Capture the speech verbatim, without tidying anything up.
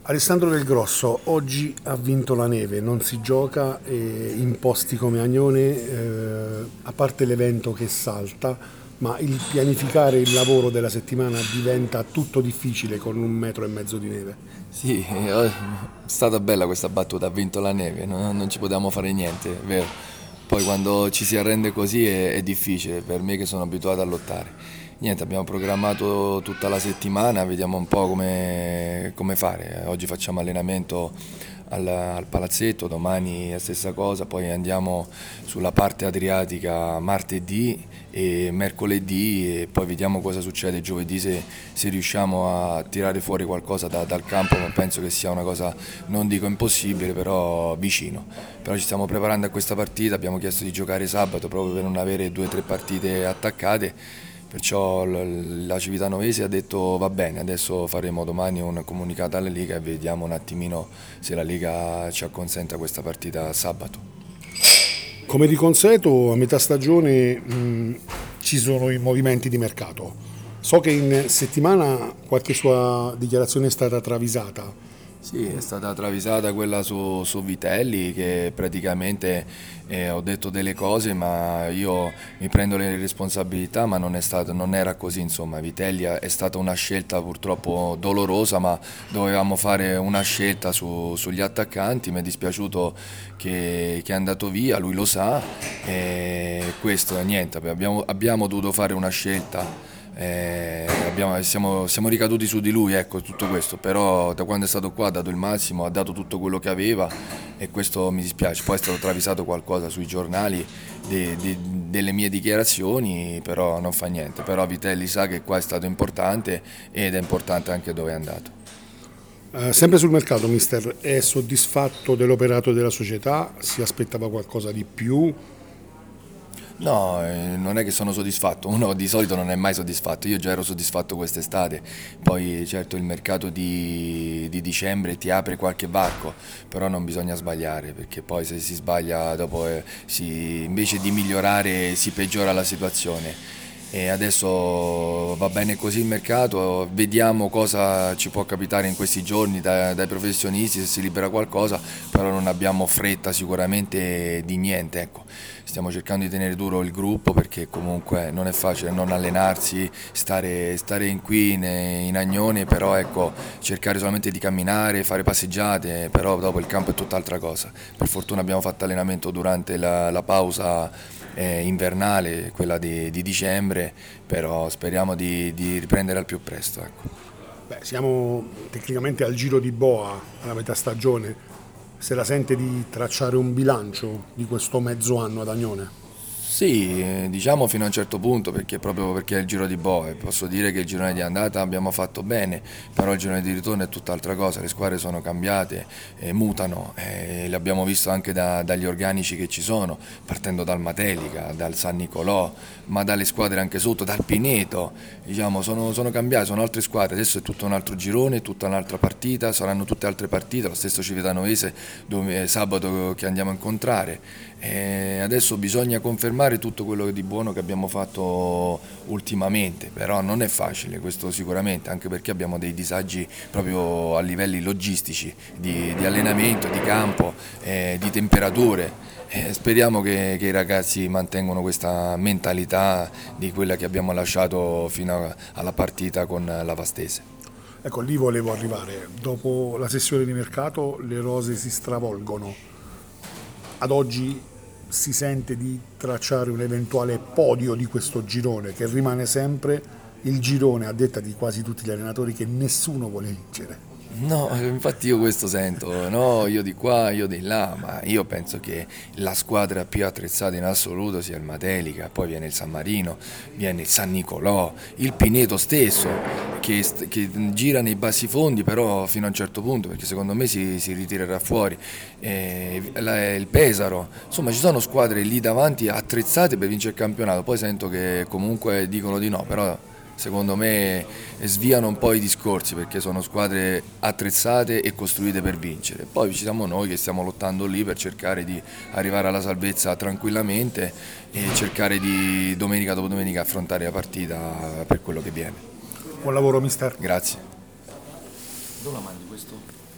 Alessandro Del Grosso, oggi ha vinto la neve, non si gioca eh, in posti come Agnone, eh, a parte l'evento che salta, ma il pianificare il lavoro della settimana diventa tutto difficile con un metro e mezzo di neve. Sì, eh, è stata bella questa battuta, ha vinto la neve, no- non ci potevamo fare niente, è vero. Poi quando ci si arrende così è, è difficile, per me che sono abituato a lottare. Niente, abbiamo programmato tutta la settimana, vediamo un po' come, come fare. Oggi facciamo allenamento al, al palazzetto, domani la stessa cosa, poi andiamo sulla parte adriatica martedì e mercoledì e poi vediamo cosa succede giovedì se, se riusciamo a tirare fuori qualcosa da- dal campo, ma penso che sia una cosa, non dico impossibile, però vicino. Però ci stiamo preparando a questa partita, abbiamo chiesto di giocare sabato proprio per non avere due o tre partite attaccate, perciò l- la Civitanovese ha detto va bene, adesso faremo domani un comunicato alla Lega e vediamo un attimino se la Lega ci acconsente questa partita sabato. Come di consueto, a metà stagione mh, ci sono i movimenti di mercato. So che in settimana qualche sua dichiarazione è stata travisata. Sì, è stata travisata quella su, su Vitelli che praticamente eh, ho detto delle cose ma io mi prendo le responsabilità ma non è stato, non era così insomma, Vitelli è stata una scelta purtroppo dolorosa ma dovevamo fare una scelta su- sugli attaccanti, mi è dispiaciuto che, che è andato via, lui lo sa e questo è niente, abbiamo, abbiamo dovuto fare una scelta eh, abbiamo- siamo, siamo ricaduti su di lui, ecco, tutto questo, però da quando è stato qua ha dato il massimo, ha dato tutto quello che aveva e questo mi dispiace. Poi è stato travisato qualcosa sui giornali de- de- delle mie dichiarazioni, però non fa niente. Però Vitelli sa che qua è stato importante ed è importante anche dove è andato. Eh, sempre sul mercato, mister, è soddisfatto dell'operato della società? Si aspettava qualcosa di più? No, eh, non è che sono soddisfatto, uno di solito non è mai soddisfatto, io già ero soddisfatto quest'estate, poi certo il mercato di, di dicembre ti apre qualche varco, però non bisogna sbagliare perché poi se si sbaglia dopo eh, si- invece di migliorare si peggiora la situazione. E adesso va bene così il mercato, vediamo cosa ci può capitare in questi giorni da- dai professionisti, se si libera qualcosa, però non abbiamo fretta sicuramente di niente, ecco. Stiamo cercando di tenere duro il gruppo perché comunque non è facile non allenarsi, stare, stare in qui in, in Agnone, però ecco, cercare solamente di camminare, fare passeggiate, però dopo il campo è tutt'altra cosa. Per fortuna abbiamo fatto allenamento durante la, la pausa eh, invernale, quella di, di dicembre, però speriamo di, di riprendere al più presto, ecco. Beh, siamo tecnicamente al giro di boa, alla metà stagione. Se la sente di tracciare un bilancio di questo mezzo anno ad Agnone? Sì, eh, diciamo fino a un certo punto, perché proprio perché è il giro di boe, posso dire che il girone di andata abbiamo fatto bene, però il girone di ritorno è tutt'altra cosa, le squadre sono cambiate, eh, mutano, eh, l'abbiamo visto anche da- dagli organici che ci sono, partendo dal Matelica, dal San Nicolò, ma dalle squadre anche sotto, dal Pineto, diciamo sono, sono cambiate, sono altre squadre, adesso è tutto un altro girone, tutta un'altra partita, saranno tutte altre partite, lo stesso Civitanovese dove, sabato che andiamo a incontrare. E adesso bisogna confermare tutto quello di buono che abbiamo fatto ultimamente, però non è facile questo sicuramente, anche perché abbiamo dei disagi proprio a livelli logistici, di, di allenamento, di campo, eh, di temperature. Eh, speriamo che, che i ragazzi mantengano questa mentalità di quella che abbiamo lasciato fino a- alla partita con la Vastese. Ecco, lì volevo arrivare. Dopo la sessione di mercato le rose si stravolgono. Ad oggi si sente di tracciare un eventuale podio di questo girone, che rimane sempre il girone, a detta di quasi tutti gli allenatori, che nessuno vuole vincere. No, infatti io questo sento, no, io di qua, io di là, ma io penso che la squadra più attrezzata in assoluto sia il Matelica, poi viene il San Marino, viene il San Nicolò, il Pineto stesso, che, st- che gira nei bassi fondi però fino a un certo punto, perché secondo me si, si ritirerà fuori, eh, la- il Pesaro, insomma ci sono squadre lì davanti attrezzate per vincere il campionato, poi sento che comunque dicono di no, però secondo me sviano un po' i discorsi perché sono squadre attrezzate e costruite per vincere. Poi ci siamo noi che stiamo lottando lì per cercare di arrivare alla salvezza tranquillamente e cercare di domenica dopo domenica affrontare la partita per quello che viene. Buon lavoro, mister. Grazie. Dove la mandi questo?